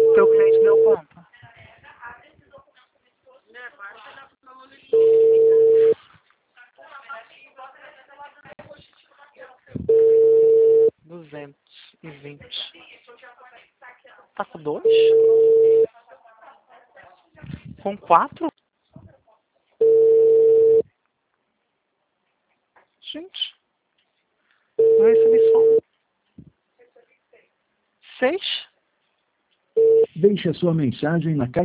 Teu cliente deu quanto? R$ 220. Tá com 2? Com 4? Gente, eu recebi só 6? Deixe a sua mensagem na caixa.